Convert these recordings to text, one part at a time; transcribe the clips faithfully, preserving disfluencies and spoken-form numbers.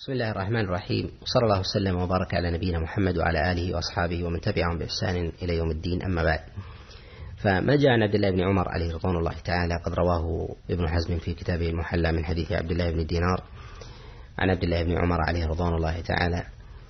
بسم الله الرحمن الرحيم، وصلى الله وسلم وبارك على نبينا محمد وعلى آله وأصحابه ومن تبعهم بإحسان إلى يوم الدين، أما بعد. فما جاء عن عبد الله بن عمر عليه رضوان الله تعالى قد رواه ابن حزم في كتابه المحلى من حديث عبد الله بن دينار عن عبد الله بن عمر عليه رضوان الله تعالى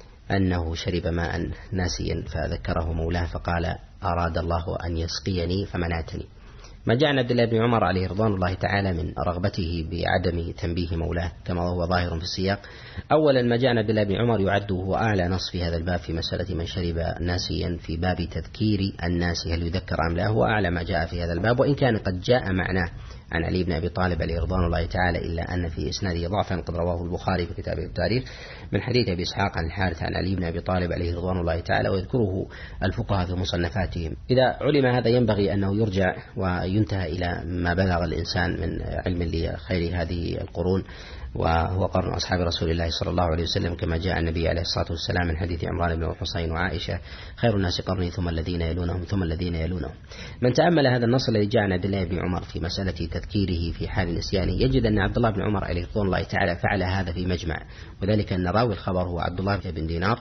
أنه شرب ماء ناسيا فذكره مولاه فقال: أراد الله أن يسقيني فمنعتني. ما جاء عن عبد الله بن عمر عليه رضوان الله تعالى من رغبته بعدم تنبيه مولاه كما هو ظاهر في السياق. أولا، ما جاء عن عبد الله بن عمر يعد هو أعلى نص في هذا الباب في مسألة من شرب ناسيا في باب تذكير الناس هل يذكر أم لا، هو أعلى ما جاء في هذا الباب، وإن كان قد جاء معناه عن علي بن أبي طالب عليه رضوان الله تعالى، إلا أن في إسناده ضعفا قد رواه البخاري في كتابه التاريخ من حديث أبي إسحاق عن الحارث عن علي بن أبي طالب عليه رضوان الله تعالى، ويذكره الفقهاء في مصنفاتهم. إذا علم هذا ينبغي أنه يرجع وينتهى إلى ما بلغ الإنسان من علم لخير هذه القرون، وهو قرن أصحاب رسول الله صلى الله عليه وسلم، كما جاء النبي عليه الصلاة والسلام من حديث عمران بن حسين وعائشة: خير الناس قرني ثم الذين يلونهم ثم الذين يلونهم. من تأمل هذا النص الذي جاء عن عبد الله بن عمر في مسألة تذكيره في حال نسيانه يجد أن عبد الله بن عمر عليه رضوان الله تعالى فعل هذا في مجمع، وذلك أن راوي الخبر هو عبد الله بن دينار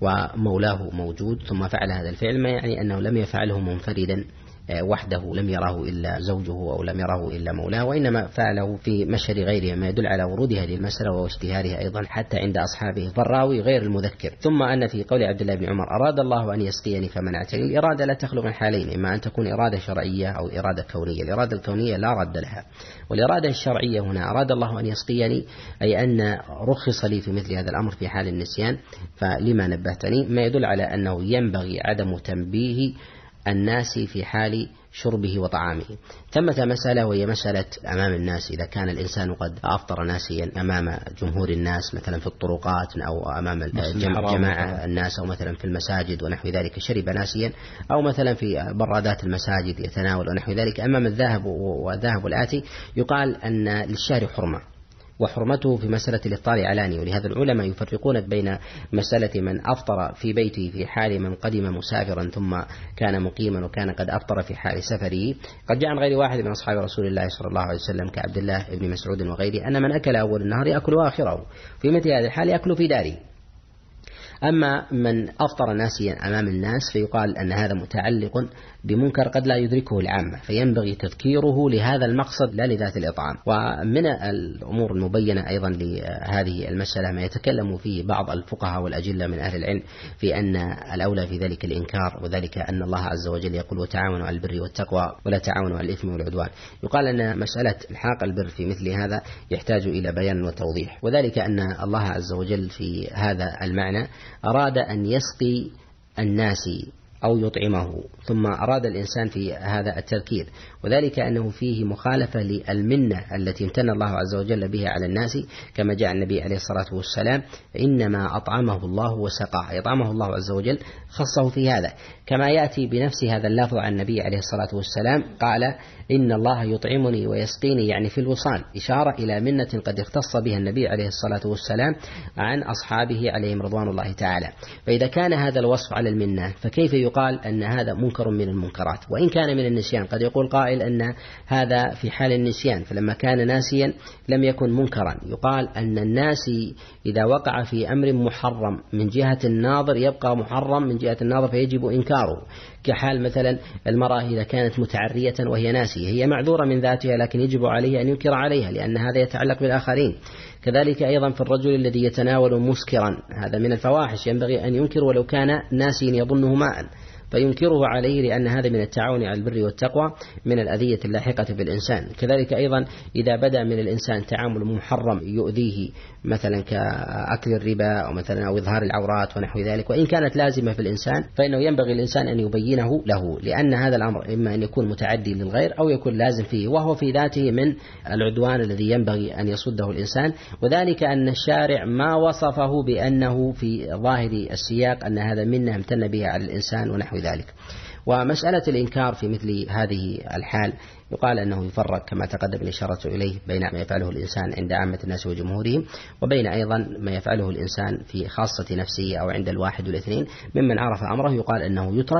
ومولاه موجود، ثم فعل هذا الفعل، ما يعني أنه لم يفعله منفردا وحده، لم يراه إلا زوجه أو لم يراه إلا مولاه، وإنما فعله في مشهد غيره، ما يدل على ورود هذه المسألة واشتهارها أيضا حتى عند أصحابه، فالراوي غير المذكر. ثم أن في قول عبد الله بن عمر: أراد الله أن يسقيني فمنعتني، الإرادة لا تخلو من حالين: إما أن تكون إرادة شرعية أو إرادة كونية. الإرادة الكونية لا رد لها، والإرادة الشرعية هنا أراد الله أن يسقيني، أي أن رخص لي في مثل هذا الأمر في حال النسيان، فلما نبهتني، ما يدل على أنه ينبغي عدم تنبيه الناس في حال شربه وطعامه. ثمة مسألة وهي مسألة أمام الناس، إذا كان الإنسان قد أفطر ناسيا أمام جمهور الناس مثلا في الطرقات أو أمام جماعة الناس، أو مثلا في المساجد ونحو ذلك شرب ناسيا، أو مثلا في برادات المساجد يتناول ونحو ذلك أمام الذاهب والذاهب الآتي، يقال أن للشارب حرمة، وحرمته في مسألة الإفطار علاني. ولهذا العلماء يفرقون بين مسألة من أفطر في بيته في حال من قدم مسافرا ثم كان مقيما وكان قد أفطر في حال سفره. قد جاء عن غير واحد من أصحاب رسول الله صلى الله عليه وسلم كعبد الله بن مسعود وغيره أن من أكل أول النهار يأكل آخره، في مثل هذه الحال يأكل في داره. أما من أفطر ناسيا أمام الناس فيقال أن هذا متعلق بمنكر قد لا يدركه العامة، فينبغي تذكيره لهذا المقصد لا لذات الإطعام. ومن الأمور المبينة أيضا لهذه المسألة ما يتكلم فيه بعض الفقهاء والأجلة من أهل العلم في أن الأولى في ذلك الإنكار، وذلك أن الله عز وجل يقول: وتعاونوا على البر والتقوى ولا تعاونوا على الإثم والعدوان. يقال أن مسألة الحاق البر في مثل هذا يحتاج إلى بيان وتوضيح، وذلك أن الله عز وجل في هذا المعنى أراد أن يسقي الناس أو يطعمه، ثم أراد الإنسان في هذا التذكير، وذلك أنه فيه مخالفة للمنة التي امتن الله عز وجل بها على الناس، كما جاء النبي عليه الصلاة والسلام: إنما أطعمه الله وسقاه، أطعمه الله عز وجل خصه في هذا، كما يأتي بنفس هذا اللفظ عن النبي عليه الصلاة والسلام قال: إن الله يطعمني ويسقيني، يعني في الوصال، إشارة إلى منة قد اختص بها النبي عليه الصلاة والسلام عن أصحابه عليهم رضوان الله تعالى. فإذا كان هذا الوصف على المنة فكيف يقال أن هذا منكر من المنكرات؟ وإن كان من النسيان قد يقول قائل أن هذا في حال النسيان، فلما كان ناسيا لم يكن منكرا. يقال أن الناس إذا وقع في أمر محرم من جهة الناظر يبقى محرم من جهة الناظر فيجب إنكاره، كحال مثلا المرأة إذا كانت متعرية وهي ناسية، هي معذورة من ذاتها لكن يجب عليه أن ينكر عليها لأن هذا يتعلق بالآخرين. كذلك أيضا في الرجل الذي يتناول مسكرا، هذا من الفواحش، ينبغي أن ينكر ولو كان ناسيا يظنه ماء، فينكره عليه لأن هذا من التعاون على البر والتقوى من الأذية اللاحقة بالإنسان. كذلك أيضا إذا بدأ من الإنسان تعامل محرم يؤذيه مثلا كأكل الربا أو مثلا أو إظهار العورات ونحو ذلك، وإن كانت لازمة في الإنسان فإنه ينبغي الإنسان أن يبينه له، لأن هذا الأمر إما أن يكون متعدي للغير أو يكون لازم فيه، وهو في ذاته من العدوان الذي ينبغي أن يصده الإنسان. وذلك أن الشارع ما وصفه بأنه في ظاهر السياق أن هذا منه امتن بها على الإنسان ونحو ذلك. ومسألة الإنكار في مثل هذه الحال يقال أنه يفرق كما تقدم الإشارة إليه بين ما يفعله الإنسان عند عامة الناس وجمهورهم، وبين أيضا ما يفعله الإنسان في خاصة نفسه أو عند الواحد والاثنين ممن عرف أمره، يقال أنه يترك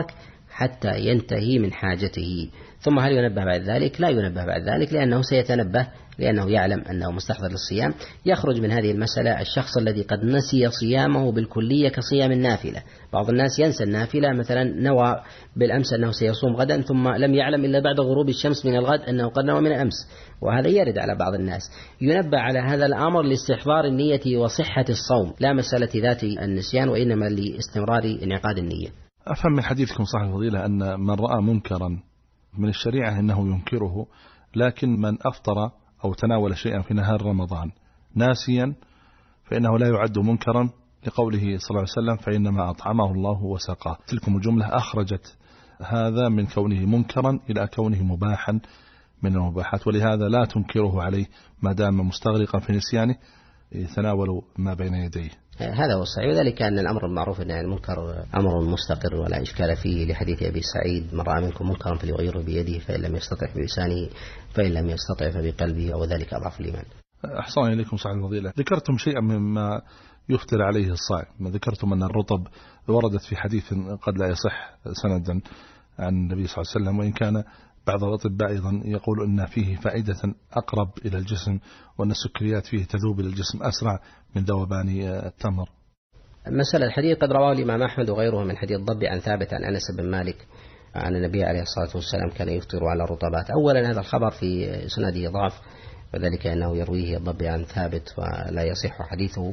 حتى ينتهي من حاجته. ثم هل ينبه بعد ذلك؟ لا ينبه بعد ذلك، لأنه سيتنبه، لأنه يعلم أنه مستحضر للصيام. يخرج من هذه المسألة الشخص الذي قد نسي صيامه بالكلية كصيام النافلة. بعض الناس ينسى النافلة، مثلا نوى بالأمس أنه سيصوم غدا ثم لم يعلم إلا بعد غروب الشمس من الغد أنه قد نوى من الأمس، وهذا يرد على بعض الناس. ينبه على هذا الأمر لاستحضار النية وصحة الصوم، لا مسألة ذات النسيان، وإنما لاستمرار انعقاد النية. أفهم من حديثكم صاحب الفضيلة أن من رأى منكرا من الشريعة أنه ينكره، لكن من أفطر أو تناول شيئا في نهار رمضان ناسيا فإنه لا يعد منكرا، لقوله صلى الله عليه وسلم فإنما أطعمه الله وسقاه. تلكم الجملة أخرجت هذا من كونه منكرا إلى كونه مباحا من المباحات، ولهذا لا تنكره عليه ما دام مستغرقا في نسيانه يتناول ما بين يديه. هذا هو الصحيح، وذلك أن الأمر المعروف أن المنكر أمر مستقر ولا إشكال فيه، لحديث أبي سعيد من رأى منكم منكرا فليغيره بيده فإن لم يستطع بلسانه فإن لم يستطع فبقلبه أو ذلك أضعف الإيمان. أحسن إليكم صاحب الفضيلة، ذكرتم شيئا مما يفتر عليه الصائم، ذكرتم أن الرطب وردت في حديث قد لا يصح سندا عن النبي صلى الله عليه وسلم، وإن كان بعض الأطباء أيضا يقول أن فيه فائدة أقرب إلى الجسم، وأن السكريات فيه تذوب إلى الجسم أسرع من ذوبان التمر. مسألة الحديث قد رواه الإمام أحمد وغيره من حديث ضبي عن ثابت عن أنس بن مالك عن النبي عليه الصلاة والسلام كان يفطر على الرطبات. أولا هذا الخبر في سنده ضعف، وذلك أنه يرويه الضبي عن ثابت ولا يصح حديثه،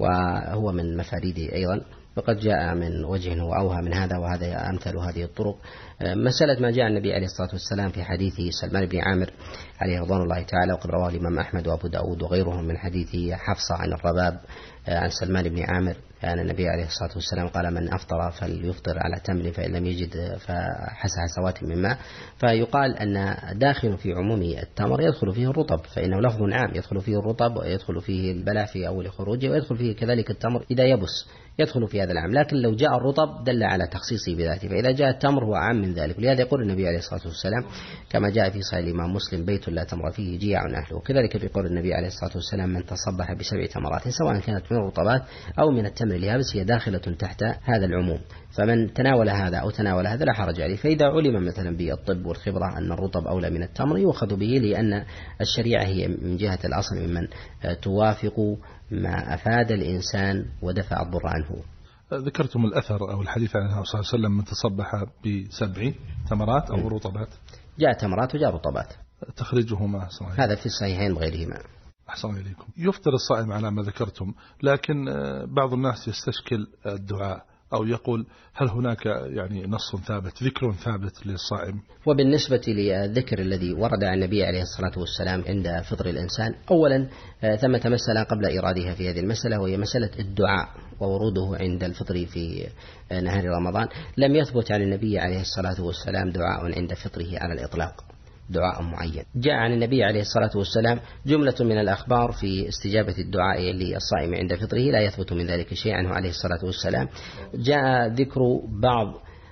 وهو من مفاريده أيضا، وقد جاء من وجه وأوهى من هذا، وهذا أمثل هذه الطرق. مسألة ما جاء النبي عليه الصلاة والسلام في حديث سلمان بن عامر عليه رضوان الله تعالى، وقد رواه الإمام أحمد وأبو داود وغيرهم من حديث حفصة عن الرباب عن سلمان بن عامر أن النبي عليه الصلاة والسلام قال من أفطر فليفطر على تمر فإن لم يجد فحسحسوات من ماء، فيقال أن داخل في عموم التمر يدخل فيه الرطب، فإنه لفظ عام يدخل فيه الرطب ويدخل فيه البلع في أول خروجه، ويدخل فيه كذلك التمر إذا يبس يدخل في هذا العام. لكن لو جاء الرطب دل على تخصيصه بذاته، فإذا جاء التمر هو عام من ذلك. ولهذا يقول النبي عليه الصلاة والسلام كما جاء في صحيح الإمام مسلم بيت لا تمر فيه جياع أهله، وكذلك في قول النبي عليه الصلاة والسلام من تصبح بسبع تمرات سواء كانت من الرطبات أو من التمر اليابس هي داخلة تحت هذا العموم، فمن تناول هذا أو تناول هذا لا حرج عليه. فإذا علم مثلا بالطب والخبرة أن الرطب أولى من التمر يؤخذ به، لأن الشريعة هي من جهة الأصل ممن توافق ما أفاد الإنسان ودفع الضر عنه. ذكرتم الأثر أو الحديث عن النبي صلى الله عليه وسلم من تصبح بسبع تمرات أو رطبات، جاء تمرات وجاء رطبات، تخرجهما هذا في الصحيحين وغيرهما. أحسن إليكم. يفطر الصائم على ما ذكرتم، لكن بعض الناس يستشكل الدعاء أو يقول هل هناك يعني نص ثابت ذكر ثابت للصائم؟ وبالنسبة للذكر الذي ورد عن النبي عليه الصلاة والسلام عند فطر الإنسان، أولا ثمة مسألة قبل إرادها في هذه المسألة، وهي مسألة الدعاء ووروده عند الفطر في نهار رمضان. لم يثبت عن النبي عليه الصلاة والسلام دعاء عند فطره على الإطلاق، دعاء معين. جاء عن النبي عليه الصلاة والسلام جملة من الأخبار في استجابة الدعاء للصائم عند فطره، لا يثبت من ذلك شيء عنه عليه الصلاة والسلام. جاء ذكر بعض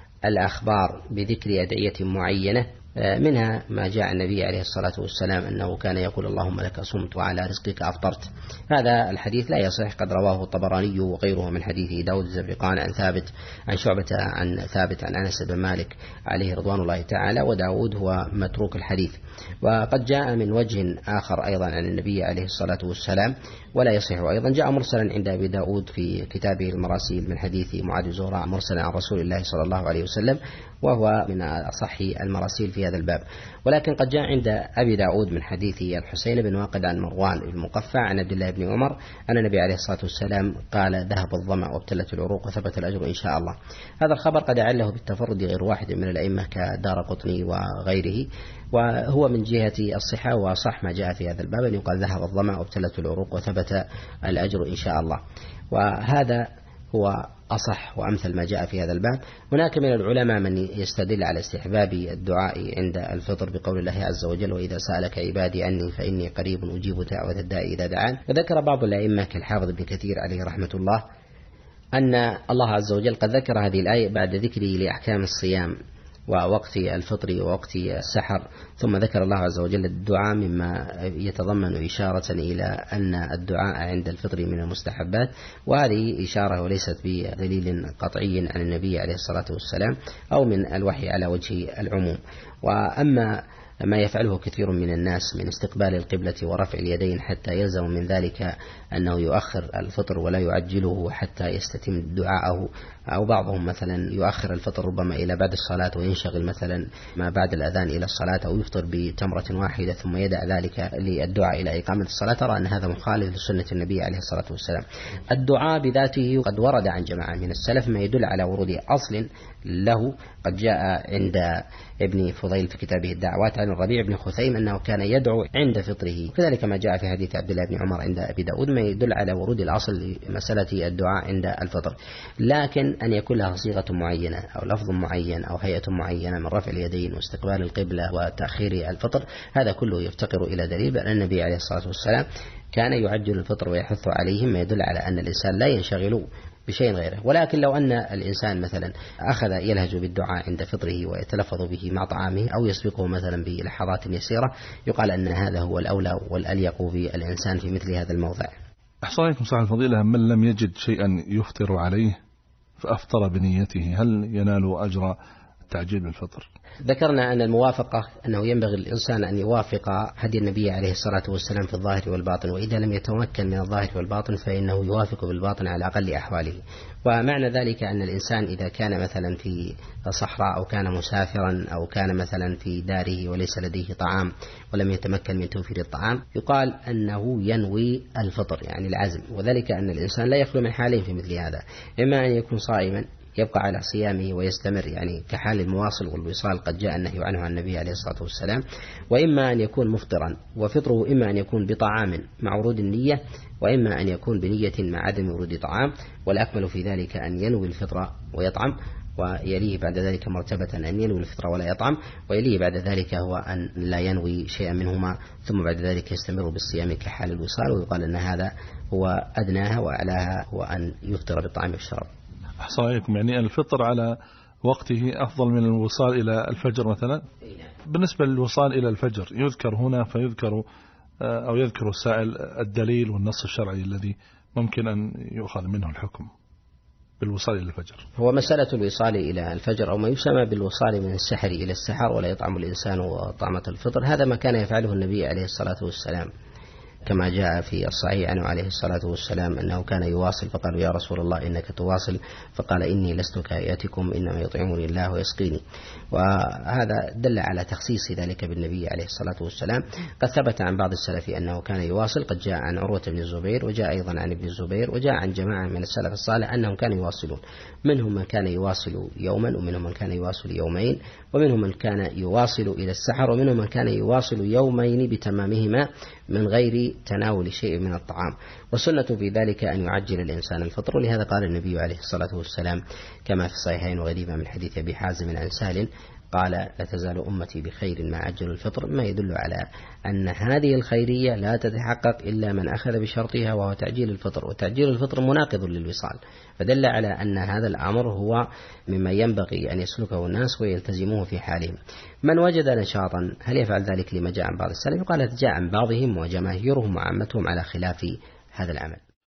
الأخبار بذكر أدعية معينة، منها ما جاء النبي عليه الصلاة والسلام أنه كان يقول اللهم لك صمت وعلى رزقك أفطرت. هذا الحديث لا يصح، قد رواه الطبراني وغيره من حديث داود الزبرقان عن ثابت عن شعبة عن ثابت عن أنس بن مالك عليه رضوان الله تعالى، وداود هو متروك الحديث. وقد جاء من وجه آخر أيضا عن النبي عليه الصلاة والسلام ولا يصح أيضا، جاء مرسلا عند أبي داود في كتابه المراسيل من حديث معاذ زهراء مرسلا عن رسول الله صلى الله عليه وسلم، وهو من أصح المراسيل في هذا الباب. ولكن قد جاء عند أبي داود من حديث الحسين بن واقد عن مروان بن المقفع عن عبد الله بن عمر أن النبي عليه الصلاة والسلام قال ذهب الظمأ وابتلت العروق وثبت الأجر إن شاء الله. هذا الخبر قد أعله بالتفرد غير واحد من الأئمة كدارقطني وغيره، وهو من جهة الصحة وصح ما جاء في هذا الباب أن يقال ذهب الظمأ وابتلت العروق وثبت الأجر إن شاء الله، وهذا هو أصح وأمثل ما جاء في هذا الباب. هناك من العلماء من يستدل على استحباب الدعاء عند الفطر بقول الله عز وجل وإذا سألك عبادي عني فإني قريب أجيب دعوة الداعي إذا دعان. وذكر بعض الأئمة كالحافظ ابن كثير عليه رحمة الله أن الله عز وجل قد ذكر هذه الآية بعد ذكره لأحكام الصيام ووقت الفطر ووقت السحر. ثم ذكر الله عز وجل الدعاء مما يتضمن إشارة إلى أن الدعاء عند الفطر من المستحبات، وهذه إشارة وليست بدليل قطعي عن النبي عليه الصلاة والسلام أو من الوحي على وجه العموم. وأما ما يفعله كثير من الناس من استقبال القبلة ورفع اليدين حتى يلزم من ذلك أنه يؤخر الفطر ولا يعجله حتى يستتم دعاءه، أو بعضهم مثلا يؤخر الفطر ربما إلى بعد الصلاة وينشغل مثلا ما بعد الأذان إلى الصلاة، أو يفطر بتمرة واحدة ثم يدع ذلك للدعاء إلى إقامة الصلاة. ترى أن هذا مخالف لسنة النبي عليه الصلاة والسلام. الدعاء بذاته قد ورد عن جماعة من السلف ما يدل على ورود أصل له، قد جاء عند ابن فضيل في كتابه الدعوات عن الربيع بن خثيم أنه كان يدعو عند فطره، كذلك ما جاء في حديث عبد الله بن عمر عند أبي داود ما يدل على ورود الأصل لمسألة الدعاء عند الفطر. لكن أن يكون لها صيغة معينة أو لفظ معين أو هيئة معينة من رفع اليدين واستقبال القبلة وتأخير الفطر، هذا كله يفتقر إلى دليل، بأن النبي عليه الصلاة والسلام كان يعجل الفطر ويحث عليه، ما يدل على أن الإنسان لا ينشغل بشيء غيره. ولكن لو أن الإنسان مثلا أخذ يلهج بالدعاء عند فطره ويتلفظ به مع طعامه أو يسبقه مثلا بلحظات يسيرة، يقال أن هذا هو الأولى والأليق بالإنسان في مثل هذا الموضع. أحسن عليكم صاحب الفضيلة، من لم يجد شيئا يفطر عليه فأفطر بنيته، هل ينال أجر التعجيل بالفطر؟ ذكرنا أن الموافقة أنه ينبغي الإنسان أن يوافق هدي النبي عليه الصلاة والسلام في الظاهر والباطن، وإذا لم يتمكن من الظاهر والباطن فإنه يوافق بالباطن على أقل أحواله. ومعنى ذلك أن الإنسان إذا كان مثلا في صحراء أو كان مسافرا أو كان مثلا في داره وليس لديه طعام ولم يتمكن من توفير الطعام، يقال أنه ينوي الفطر يعني العزم، وذلك أن الإنسان لا يخلو من حالين في مثل هذا، إما أن يكون صائما يبقى على صيامه ويستمر يعني كحال المواصل والوصال قد جاء النهي عنه عن النبي عليه الصلاة والسلام، وإما أن يكون مفطرا وفطره إما أن يكون بطعام مع ورود النية، وإما أن يكون بنية مع عدم ورود طعام، والأكمل في ذلك أن ينوي الفطر ويطعم، ويليه بعد ذلك مرتبة أن ينوي الفطر ولا يطعم، ويليه بعد ذلك هو أن لا ينوي شيئا منهما، ثم بعد ذلك يستمر بالصيام كحال الوصال، ويقال أن هذا هو أدناها، وأعلاها هو أن يفطر بالطعام والشراب. أحسن عليكم، يعني الفطر على وقته أفضل من الوصال إلى الفجر مثلا؟ بالنسبة للوصال إلى الفجر يذكر هنا فيذكر أو يذكر السائل الدليل والنص الشرعي الذي ممكن أن يؤخذ منه الحكم بالوصال إلى الفجر. هو مسألة الوصال إلى الفجر أو ما يسمى بالوصال من السحر إلى السحر ولا يطعم الإنسان طعمة الفطر، هذا ما كان يفعله النبي عليه الصلاة والسلام، كما جاء في الصحيح عنه عليه الصلاة والسلام أنه كان يواصل، فقالوا يا رسول الله إنك تواصل، فقال إني لست كهيئتكم إنما يطعمني الله ويسقيني. وهذا دل على تخصيص ذلك بالنبي عليه الصلاة والسلام. قد ثبت عن بعض السلف أنه كان يواصل، قد جاء عن عروة بن الزبير وجاء أيضا عن ابن الزبير وجاء عن جماعة من السلف الصالح أنهم كانوا يواصلون، منهم من كان يواصل يوما ومنهم من كان يواصل يومين ومنهم من كان يواصل إلى السحر ومنهم من كان يواصل يومين بتمامهما من غير تناول شيء من الطعام. والسنة في ذلك أن يعجل الإنسان الفطر، لهذا قال النبي عليه الصلاة والسلام كما في الصحيحين وغريبا من حديث أبي حازم عن سهل قال لا تزال أمتي بخير ما عجل الفطر، ما يدل على أن هذه الخيرية لا تتحقق إلا من أخذ بشرطها وهو تعجيل الفطر، وتعجيل الفطر مناقض للوصال، فدل على أن هذا الأمر هو مما ينبغي أن يسلكه الناس ويلتزموه في حالهم. من وجد نشاطا هل يفعل ذلك لما جاء عن بعض السلف؟ قال جاء عن بعضهم وجماهيرهم وعامتهم على خلاف هذا العمل.